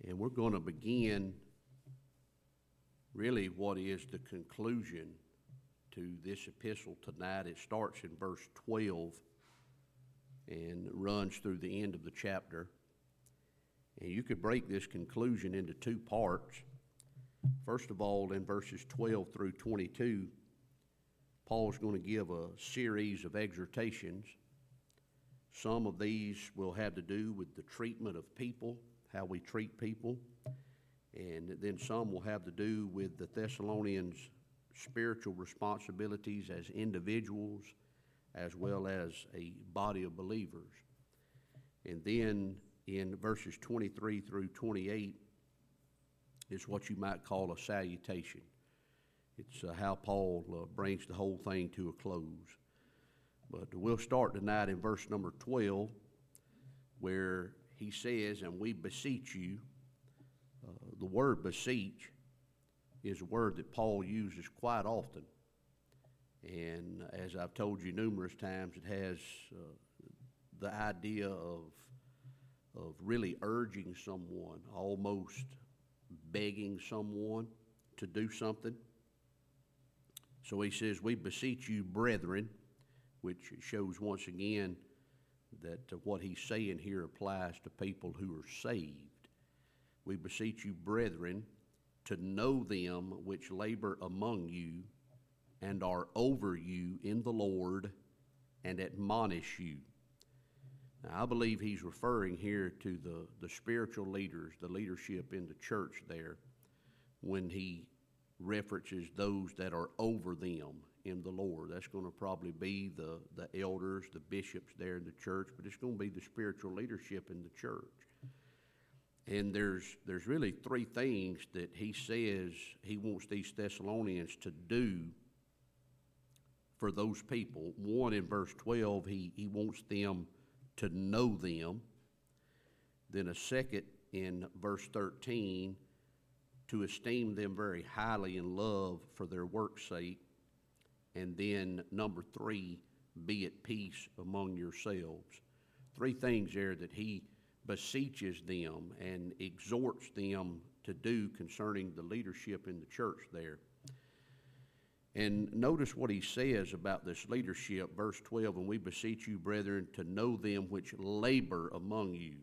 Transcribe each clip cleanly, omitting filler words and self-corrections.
And we're going to begin really what is the conclusion to this epistle tonight. It starts in verse 12 and runs through the end of the chapter. And you could break this conclusion into two parts. First of all, in verses 12 through 22, Paul's going to give a series of exhortations. Some of these will have to do with the treatment of people, how we treat people, and then some will have to do with the Thessalonians' spiritual responsibilities as individuals as well as a body of believers. And then in verses 23 through 28 is what you might call a salutation. It's how Paul brings the whole thing to a close. But we'll start tonight in verse number 12, where he says, "And we beseech you." The word beseech is a word that Paul uses quite often. And as I've told you numerous times, it has the idea of really urging someone, almost begging someone to do something. So he says, "We beseech you, brethren," which shows once again that what he's saying here applies to people who are saved. "We beseech you, brethren, to know them which labor among you and are over you in the Lord and admonish you." Now, I believe he's referring here to the spiritual leaders, the leadership in the church there, when he references those that are over them in the Lord. That's going to probably be the elders, the bishops there in the church, but it's going to be the spiritual leadership in the church. And there's really three things that he says he wants these Thessalonians to do for those people. One, in verse 12, he wants them to know them. Then a second, in verse 13, to esteem them very highly in love for their work's sake. And then number 3, be at peace among yourselves. Three things there that he beseeches them and exhorts them to do concerning the leadership in the church there. And notice what he says about this leadership, verse 12, "And we beseech you, brethren, to know them which labor among you."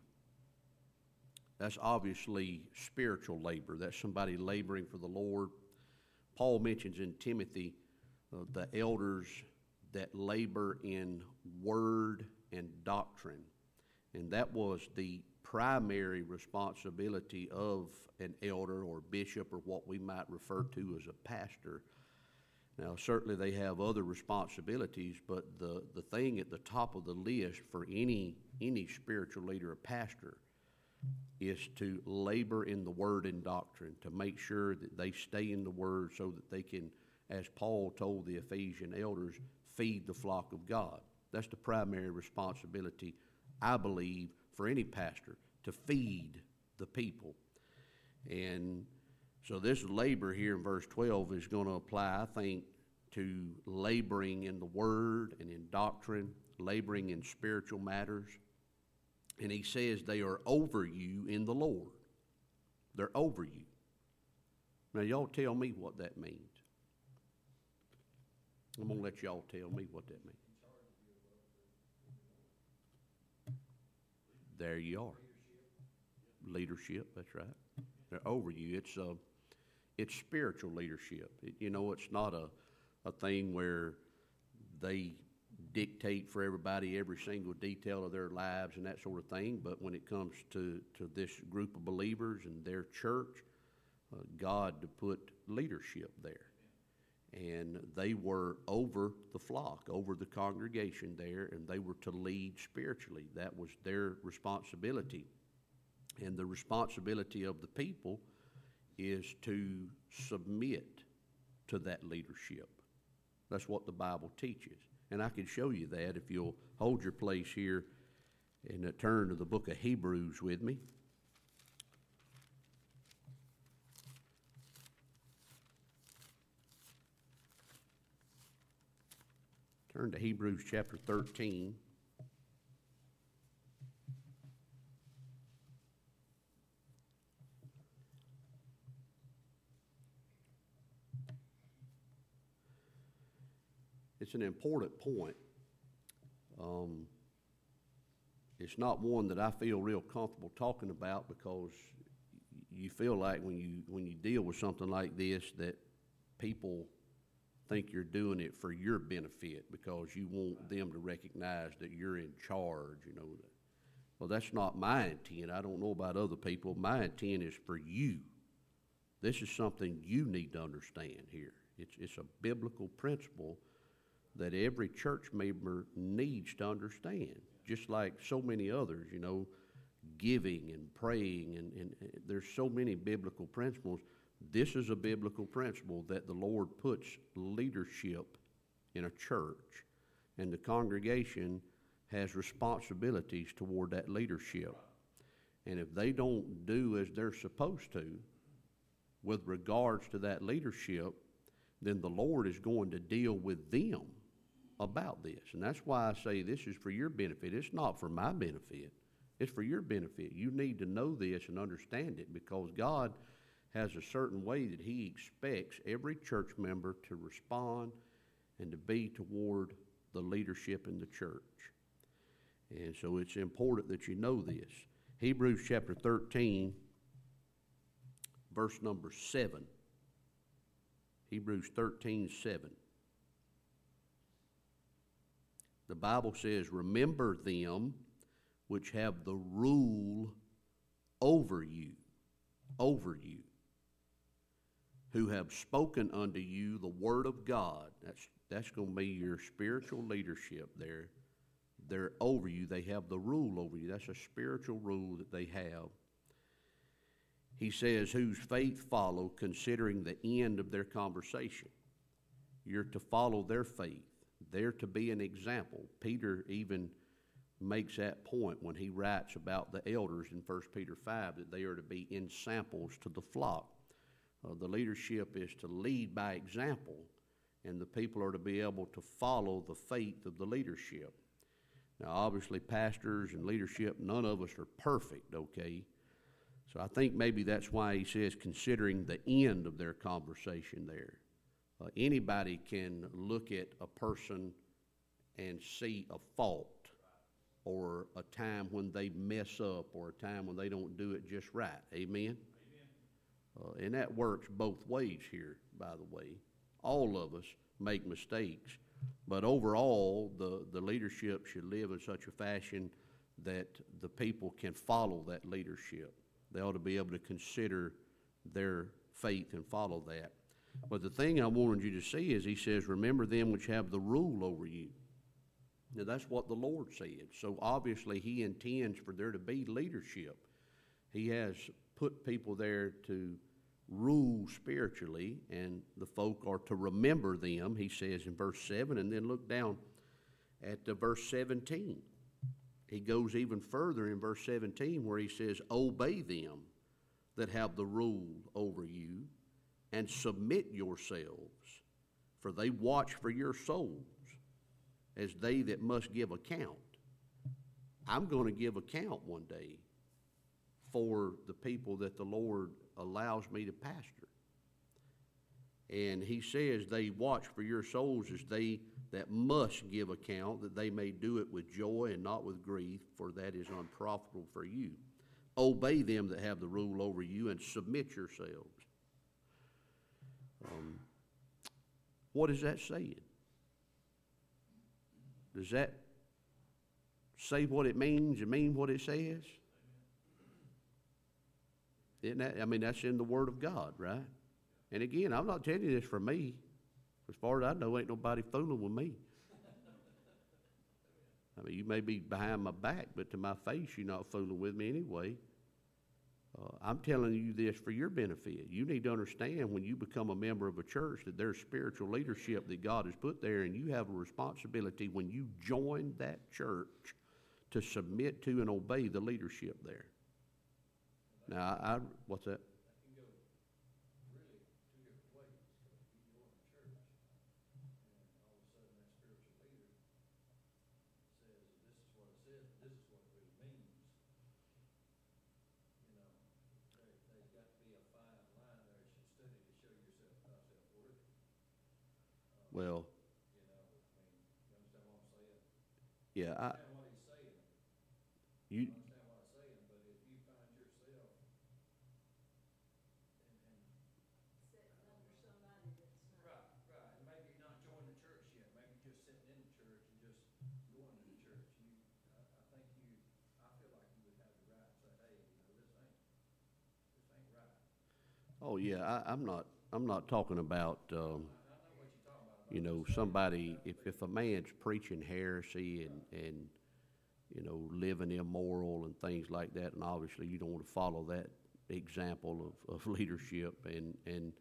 That's obviously spiritual labor. That's somebody laboring for the Lord. Paul mentions in Timothy the elders that labor in word and doctrine. And that was the primary responsibility of an elder or bishop, or what we might refer to as a pastor. Now, certainly they have other responsibilities, but the thing at the top of the list for any spiritual leader or pastor is to labor in the word and doctrine, to make sure that they stay in the word so that they can, as Paul told the Ephesian elders, feed the flock of God. That's the primary responsibility, I believe, for any pastor, to feed the people. And so this labor here in verse 12 is going to apply, I think, to laboring in the word and in doctrine, laboring in spiritual matters. And he says they are over you in the Lord. They're over you. Now, y'all tell me what that means. I'm going to let y'all tell me what that means. There you are. Leadership, that's right. They're over you. It's spiritual leadership. It's not a thing where they dictate for everybody every single detail of their lives and that sort of thing. But when it comes to this group of believers and their church, God put leadership there. And they were over the flock, over the congregation there, and they were to lead spiritually. That was their responsibility. And the responsibility of the people is to submit to that leadership. That's what the Bible teaches. And I can show you that if you'll hold your place here and turn to the book of Hebrews with me. Turn to Hebrews chapter 13. it's an important point. It's not one that I feel real comfortable talking about because you feel like when you deal with something like this that people think you're doing it for your benefit because you want them to recognize that you're in charge, you know. Well, that's not my intent. I don't know about other people. My intent is for you. This is something you need to understand here. It's a biblical principle that every church member needs to understand, just like so many others, you know, giving and praying, and there's so many biblical principles. This is a biblical principle that the Lord puts leadership in a church, and the congregation has responsibilities toward that leadership. And if they don't do as they're supposed to with regards to that leadership, then the Lord is going to deal with them about this. And that's why I say this is for your benefit. It's not for my benefit. It's for your benefit. You need to know this and understand it because God has a certain way that He expects every church member to respond and to be toward the leadership in the church. And so it's important that you know this. Hebrews chapter 13, verse number 7. Hebrews 13:7. The Bible says, remember them which have the rule over you, who have spoken unto you the word of God. That's going to be your spiritual leadership there. They're over you. They have the rule over you. That's a spiritual rule that they have. He says, whose faith follow, considering the end of their conversation. You're to follow their faith. They're to be an example. Peter even makes that point when he writes about the elders in 1 Peter 5, that they are to be ensamples to the flock. The leadership is to lead by example, and the people are to be able to follow the faith of the leadership. Now, obviously, pastors and leadership, none of us are perfect, okay? So I think maybe that's why he says considering the end of their conversation there. Anybody can look at a person and see a fault or a time when they mess up or a time when they don't do it just right. Amen? And that works both ways here, by the way. All of us make mistakes, but overall, the leadership should live in such a fashion that the people can follow that leadership. They ought to be able to consider their faith and follow that. But the thing I wanted you to see is he says, remember them which have the rule over you. Now, that's what the Lord said. So obviously, he intends for there to be leadership. He has put people there to rule spiritually, and the folk are to remember them, he says in verse 7, and then look down at verse 17. He goes even further in verse 17 where he says, obey them that have the rule over you, and submit yourselves, for they watch for your souls, as they that must give account. I'm going to give account one day for the people that the Lord allows me to pastor. And he says they watch for your souls as they that must give account, that they may do it with joy and not with grief, for that is unprofitable for you. Obey them that have the rule over you, and submit yourselves. What is that saying? Does that say what it means and mean what it says? Isn't that, I mean, that's in the Word of God, right? And again, I'm not telling you this for me. As far as I know, ain't nobody fooling with me. I mean, you may be behind my back, but to my face, you're not fooling with me anyway. I'm telling you this for your benefit. You need to understand when you become a member of a church that there's spiritual leadership that God has put there, and you have a responsibility when you join that church to submit to and obey the leadership there. Now, what's that? Well, Yeah, understand what he's saying. you, Understand what he's saying, but if you find yourself and Sitting under somebody that's not. right, and maybe not joining the church yet, maybe just sitting in the church and just going to the church, I think I feel like you would have the right to say, hey, this ain't right. oh yeah, I'm not talking about, I know what you're talking about. you know, somebody, if a man's preaching heresy and, you know, living immoral and things like that, and obviously you don't want to follow that example of leadership, and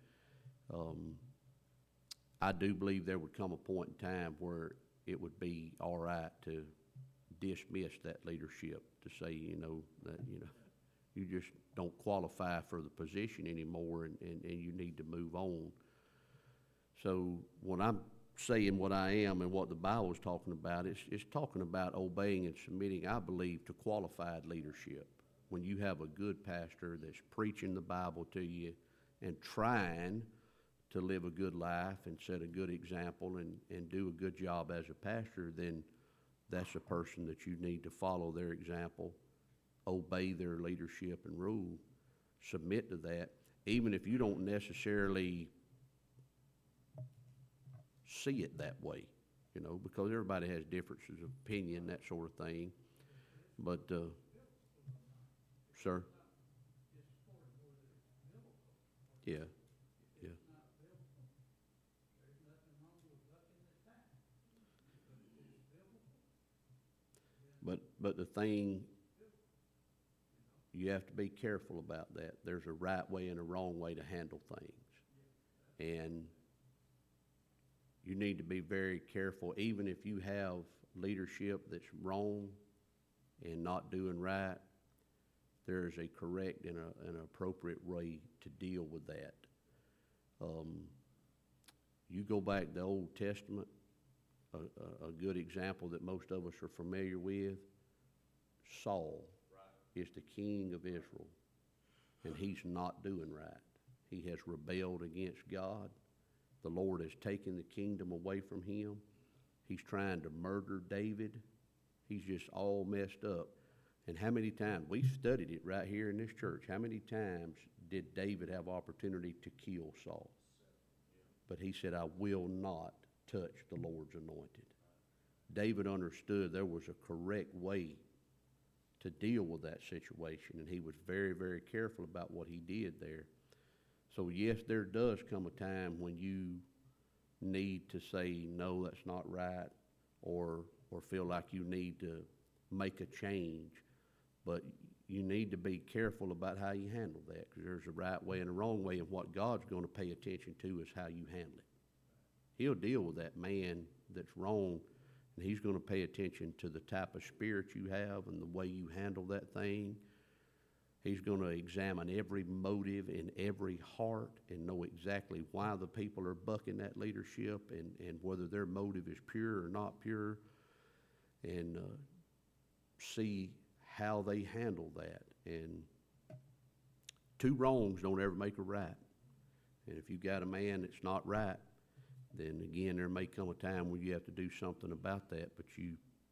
I do believe there would come a point in time where it would be all right to dismiss that leadership, to say, you know, that, you know, you just don't qualify for the position anymore, and you need to move on. So when I'm saying what I am and what the Bible is talking about, it's talking about obeying and submitting, I believe, to qualified leadership. When you have a good pastor that's preaching the Bible to you and trying to live a good life and set a good example and do a good job as a pastor, then that's a person that you need to follow their example, obey their leadership and rule, submit to that, even if you don't necessarily see it that way, you know, because everybody has differences of opinion, that sort of thing. But, sir? Yeah, yeah. But the thing, you have to be careful about that. There's a right way and a wrong way to handle things. And you need to be very careful, even if you have leadership that's wrong and not doing right, there is a correct and an appropriate way to deal with that. You go back to the Old Testament, a good example that most of us are familiar with, Saul is the king of Israel, and he's not doing right. He has rebelled against God. The Lord has taken the kingdom away from him. He's trying to murder David. He's just all messed up. And how many times, we studied it right here in this church, how many times did David have opportunity to kill Saul? But he said, I will not touch the Lord's anointed. David understood there was a correct way to deal with that situation, and he was very, very careful about what he did there. So yes, there does come a time when you need to say, no, that's not right, or feel like you need to make a change. But you need to be careful about how you handle that, because there's a right way and a wrong way, and what God's going to pay attention to is how you handle it. He'll deal with that man that's wrong, and he's going to pay attention to the type of spirit you have and the way you handle that thing. He's going to examine every motive in every heart and know exactly why the people are bucking that leadership, and whether their motive is pure or not pure, and see how they handle that. And two wrongs don't ever make a right. And if you got a man that's not right, then again, there may come a time where you have to do something about that, but you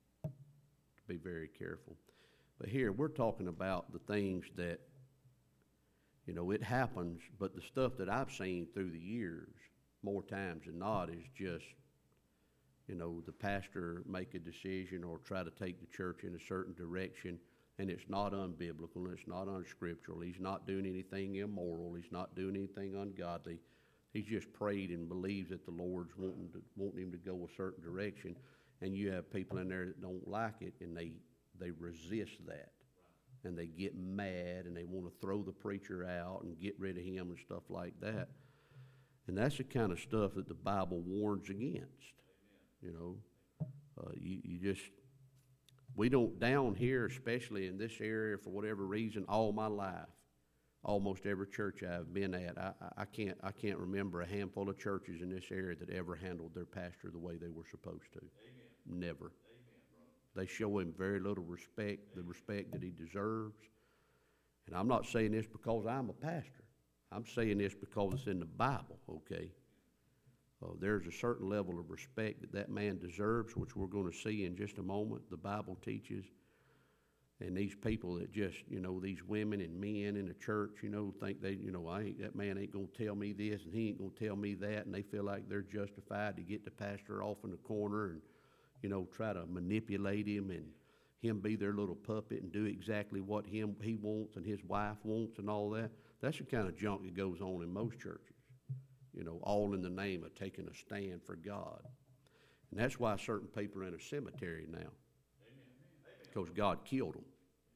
be very careful. But here, we're talking about the things that, you know, it happens, but the stuff that I've seen through the years, more times than not, is just, you know, the pastor make a decision or try to take the church in a certain direction, and it's not unbiblical, it's not unscriptural, he's not doing anything immoral, he's not doing anything ungodly. He's just prayed and believes that the Lord's wanting him to go a certain direction, and you have people in there that don't like it, and they resist that, and they get mad, and they want to throw the preacher out and get rid of him and stuff like that. And that's the kind of stuff that the Bible warns against. You know, you just, we don't, down here, especially in this area, for whatever reason, all my life, almost every church I've been at, I can't remember a handful of churches in this area that ever handled their pastor the way they were supposed to. Amen. Never. Amen, they show him very little respect, the respect that he deserves. And I'm not saying this because I'm a pastor. I'm saying this because it's in the Bible, okay? There's a certain level of respect that that man deserves, which we're going to see in just a moment. The Bible teaches. And these people that just, these women and men in the church, think they, that man ain't going to tell me this and he ain't going to tell me that. And they feel like they're justified to get the pastor off in the corner and, try to manipulate him and him be their little puppet and do exactly what he wants and his wife wants and all that. That's the kind of junk that goes on in most churches, all in the name of taking a stand for God. And that's why certain people are in a cemetery now. Because God killed them.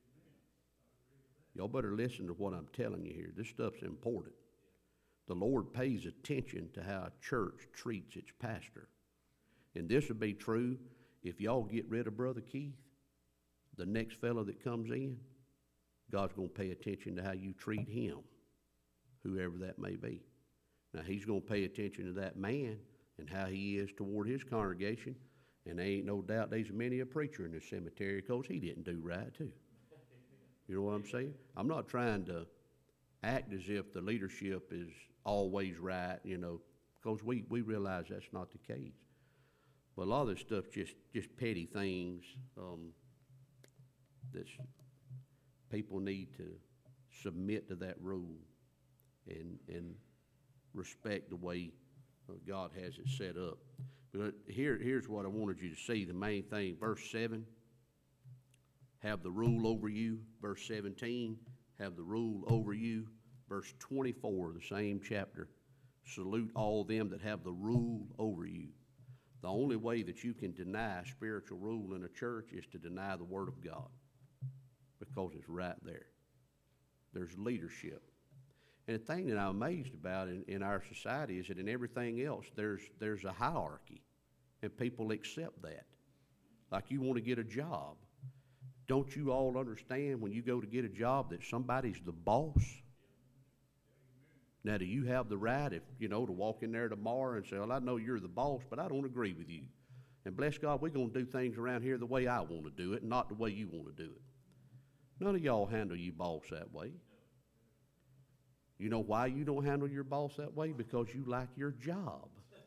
Y'all better listen to what I'm telling you here. This stuff's important. The Lord pays attention to how a church treats its pastor. And this would be true if y'all get rid of Brother Keith, the next fellow that comes in, God's going to pay attention to how you treat him, whoever that may be. Now, he's going to pay attention to that man and how he is toward his congregation. And there ain't no doubt there's many a preacher in the cemetery because he didn't do right too. You know what I'm saying? I'm not trying to act as if the leadership is always right, because we realize that's not the case. But a lot of this stuff just petty things that people need to submit to that rule and respect the way God has it set up. But here's what I wanted you to see, the main thing. Verse 7, have the rule over you. Verse 17, have the rule over you. Verse 24, the same chapter, salute all them that have the rule over you. The only way that you can deny spiritual rule in a church is to deny the Word of God, because it's right there. There's leadership. And the thing that I'm amazed about in our society is that in everything else, there's a hierarchy, and people accept that. Like you want to get a job. Don't you all understand when you go to get a job that somebody's the boss? Now, do you have the right, to walk in there tomorrow and say, well, I know you're the boss, but I don't agree with you. And bless God, we're going to do things around here the way I want to do it, not the way you want to do it. None of y'all handle your boss that way. You know why you don't handle your boss that way? Because you like your job.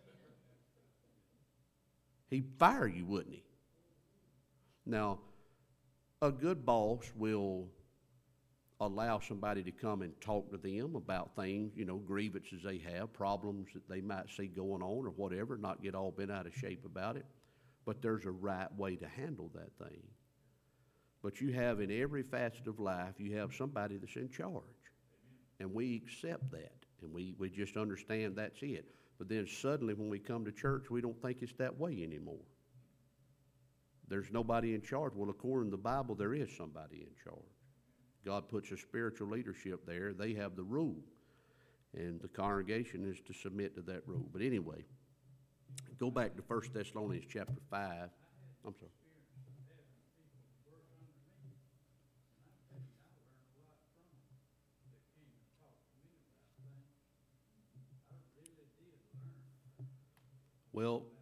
He'd fire you, wouldn't he? Now, a good boss will allow somebody to come and talk to them about things, grievances they have, problems that they might see going on or whatever, not get all bent out of shape about it. But there's a right way to handle that thing. But you have in every facet of life, you have somebody that's in charge. And we accept that, and we just understand that's it. But then suddenly when we come to church, we don't think it's that way anymore. There's nobody in charge. Well, according to the Bible, there is somebody in charge. God puts a spiritual leadership there. They have the rule, and the congregation is to submit to that rule. But anyway, go back to 1 Thessalonians chapter 5. I'm sorry. Well,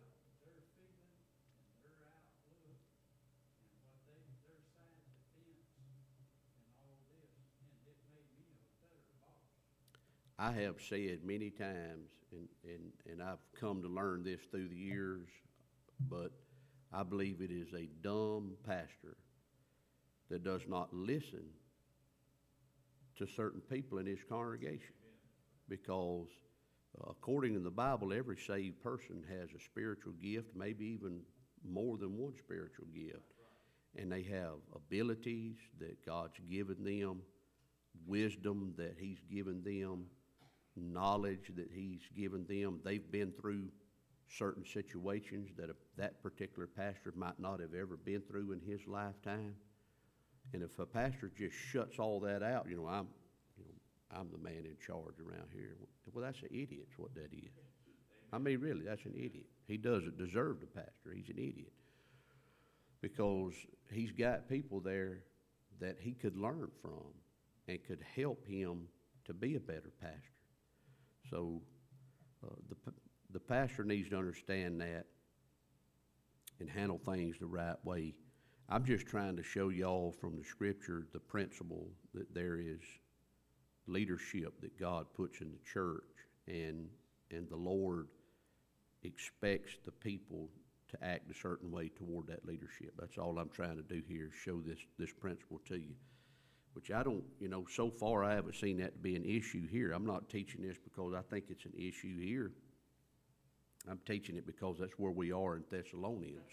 I have said many times, and I've come to learn this through the years, but I believe it is a dumb pastor that does not listen to certain people in his congregation, because according to the Bible, every saved person has a spiritual gift, maybe even more than one spiritual gift. And they have abilities that God's given them, wisdom that he's given them, knowledge that he's given them. They've been through certain situations that that particular pastor might not have ever been through in his lifetime. And if a pastor just shuts all that out, I'm the man in charge around here. Well, that's an idiot, is what that is. I mean, really, that's an idiot. He doesn't deserve the pastor. He's an idiot. Because he's got people there that he could learn from and could help him to be a better pastor. So the pastor needs to understand that and handle things the right way. I'm just trying to show y'all from the Scripture the principle that there is leadership that God puts in the church, and the Lord expects the people to act a certain way toward that leadership. That's all I'm trying to do here, is show this principle to you, which I don't, so far I haven't seen that to be an issue here. I'm not teaching this because I think it's an issue here. I'm teaching it because that's where we are in Thessalonians.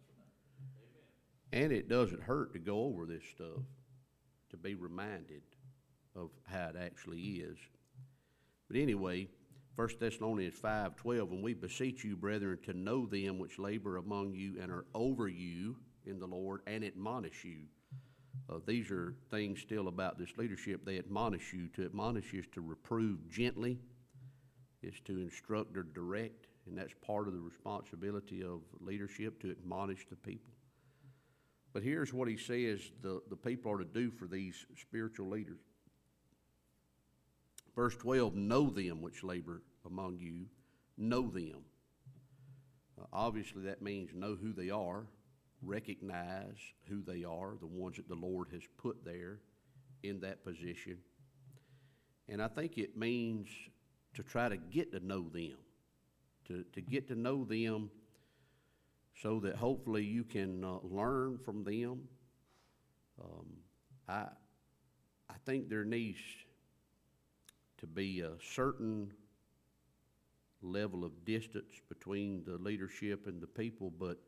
And it doesn't hurt to go over this stuff, to be reminded of how it actually is. But anyway, 1 Thessalonians 5:12, and we beseech you, brethren, to know them which labor among you and are over you in the Lord, and admonish you. These are things still about this leadership. They admonish you. To admonish is to reprove gently, is to instruct or direct, and that's part of the responsibility of leadership, to admonish the people. But here's what he says the people are to do for these spiritual leaders. Verse 12, know them which labor among you, know them. Obviously that means know who they are, recognize who they are, the ones that the Lord has put there in that position. And I think it means to try to get to know them, to get to know them so that hopefully you can learn from them. I think there needs to be a certain level of distance between the leadership and the people, but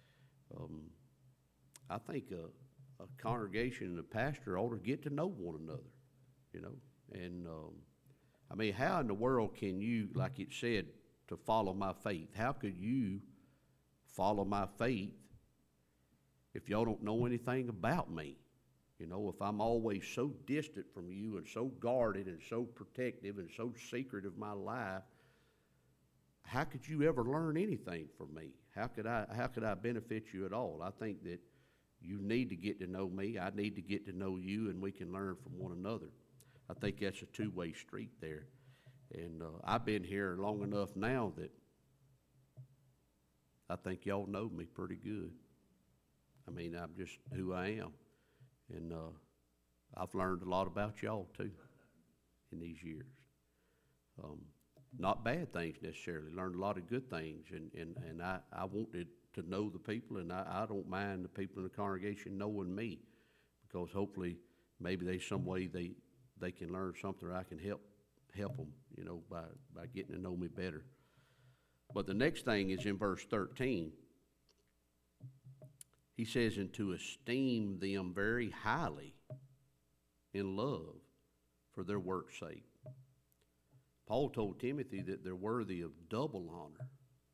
I think a congregation and a pastor ought to get to know one another, And I mean, how in the world can you, like it said, to follow my faith? How could you follow my faith if y'all don't know anything about me? If I'm always so distant from you and so guarded and so protective and so secret of my life, how could you ever learn anything from me? How could I benefit you at all? I think that you need to get to know me. I need to get to know you, and we can learn from one another. I think that's a two-way street there. And I've been here long enough now that I think y'all know me pretty good. I mean, I'm just who I am. And I've learned a lot about y'all, too, in these years. Not bad things necessarily. Learned a lot of good things. And I wanted to know the people, and I don't mind the people in the congregation knowing me, because hopefully maybe there's some way they can learn something, or I can help them, by getting to know me better. But the next thing is in verse 13. He says, and to esteem them very highly in love for their work's sake. Paul told Timothy that they're worthy of double honor.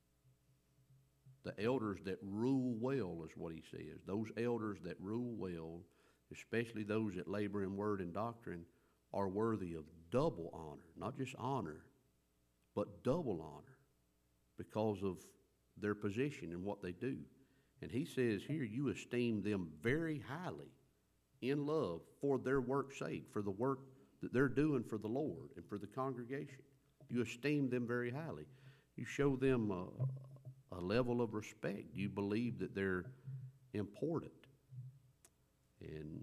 The elders that rule well is what he says. Those elders that rule well, especially those that labor in word and doctrine, are worthy of double honor. Not just honor, but double honor because of their position and what they do. And he says here, you esteem them very highly in love for their work's sake, for the work that they're doing for the Lord and for the congregation. You esteem them very highly. You show them a level of respect. You believe that they're important. And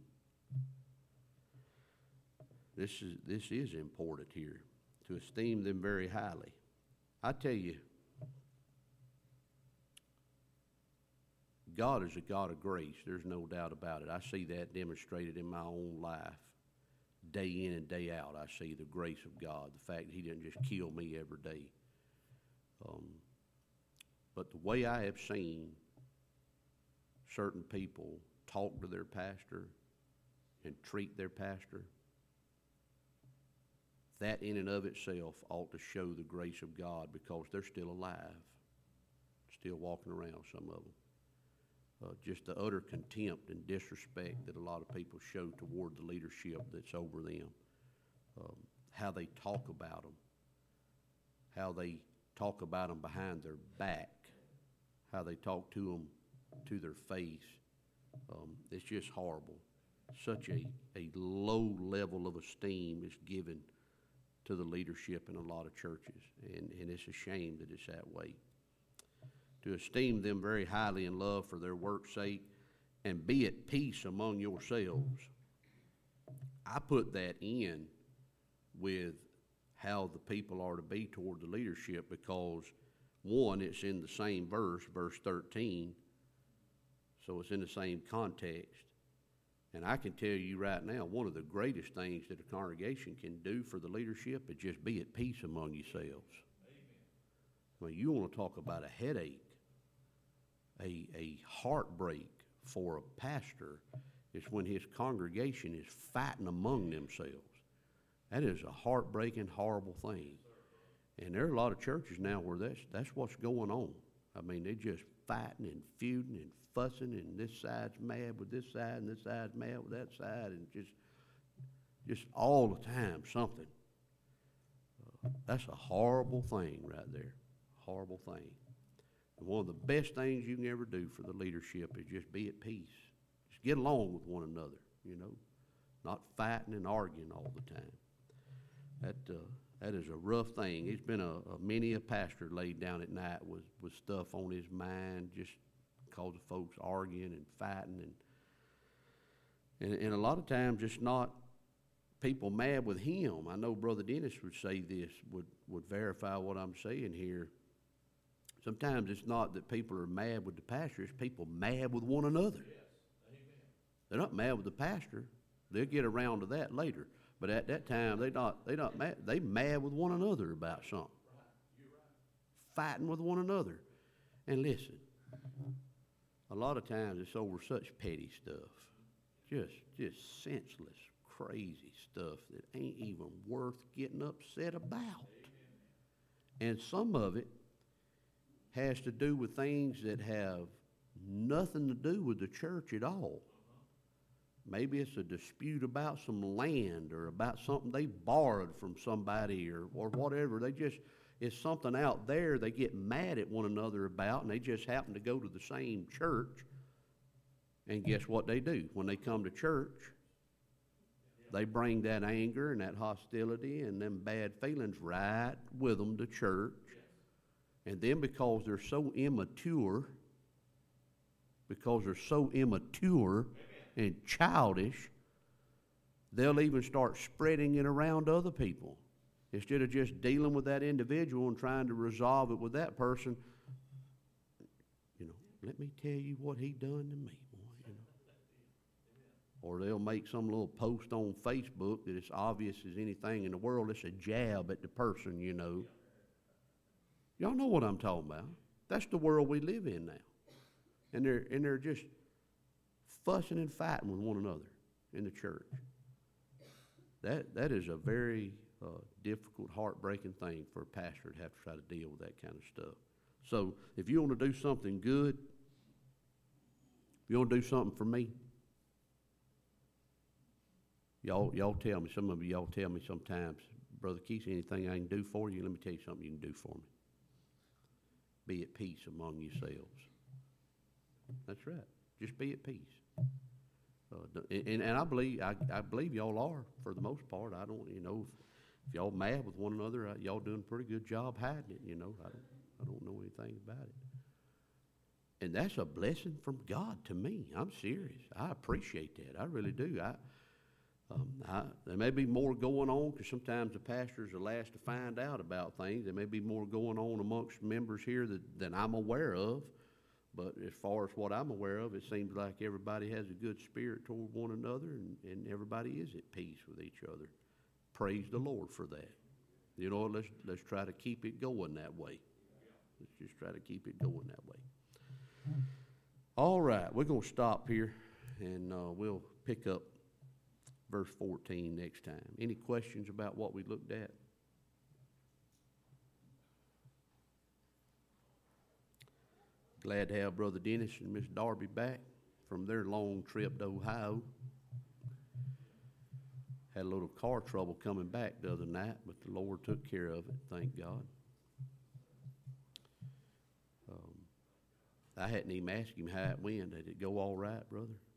this is important here, to esteem them very highly. I tell you, God is a God of grace. There's no doubt about it. I see that demonstrated in my own life. Day in and day out, I see the grace of God, the fact that he didn't just kill me every day. But the way I have seen certain people talk to their pastor and treat their pastor, that in and of itself ought to show the grace of God, because they're still alive, still walking around, some of them. Just the utter contempt and disrespect that a lot of people show toward the leadership that's over them. How they talk about them. How they talk about them behind their back. How they talk to them to their face. It's just horrible. Such a low level of esteem is given to the leadership in a lot of churches. And it's a shame that it's that way. To esteem them very highly in love for their work's sake, and be at peace among yourselves. I put that in with how the people are to be toward the leadership, because one, it's in the same verse, verse 13, so it's in the same context. And I can tell you right now, one of the greatest things that a congregation can do for the leadership is just be at peace among yourselves. I mean, you want to talk about a headache, a heartbreak for a pastor is when his congregation is fighting among themselves. That is a heartbreaking, horrible thing. And there are a lot of churches now where that's what's going on. I mean, they're just fighting and feuding and fussing, and this side's mad with this side, and this side's mad with that side, and just all the time something. That's a horrible thing right there. Horrible thing. And one of the best things you can ever do for the leadership is just be at peace. Just get along with one another, you know, not fighting and arguing all the time. That is a rough thing. It's been many a pastor laid down at night with stuff on his mind just because of folks arguing and fighting. And a lot of times it's not people mad with him. I know Brother Dennis would say this, would verify what I'm saying here. Sometimes it's not that people are mad with the pastor, it's people mad with one another. Yes, amen. They're not mad with the pastor. They'll get around to that later. But at that time, they're not mad. They mad with one another about something. Right, you're right. Fighting with one another. And listen, a lot of times it's over such petty stuff. Just senseless, crazy stuff that ain't even worth getting upset about. And some of it has to do with things that have nothing to do with the church at all. Maybe it's a dispute about some land or about something they borrowed from somebody or whatever. It's something out there they get mad at one another about, and they just happen to go to the same church. And guess what they do? When they come to church, they bring that anger and that hostility and them bad feelings right with them to church. And then because they're so immature and childish, they'll even start spreading it around other people. Instead of just dealing with that individual and trying to resolve it with that person, you know, let me tell you what he done to me, boy, you know. Or they'll make some little post on Facebook that it's obvious as anything in the world. It's a jab at the person, you know. Y'all know what I'm talking about. That's the world we live in now. And they're just fussing and fighting with one another in the church. That is a very difficult, heartbreaking thing for a pastor to have to try to deal with that kind of stuff. So if you want to do something good, if you want to do something for me, y'all tell me. Some of y'all tell me sometimes, Brother Keith, anything I can do for you? Let me tell you something you can do for me. Be at peace among yourselves. That's right. Just be at peace. And I believe y'all are for the most part. I don't, you know, if y'all mad with one another, y'all doing a pretty good job hiding it. You know, I don't know anything about it. And that's a blessing from God to me. I'm serious. I appreciate that. I really do. There may be more going on because sometimes the pastors are last to find out about things. There may be more going on amongst members here than I'm aware of. But as far as what I'm aware of, it seems like everybody has a good spirit toward one another, and everybody is at peace with each other. Praise the Lord for that. You know, let's try to keep it going that way. Let's just try to keep it going that way. All right, we're going to stop here, and we'll pick up verse 14 next time. Any questions about what we looked at? Glad to have Brother Dennis and Miss Darby back from their long trip to Ohio. Had a little car trouble coming back the other night, but the Lord took care of it, thank God. I hadn't even asked him how it went. Did it go all right, brother?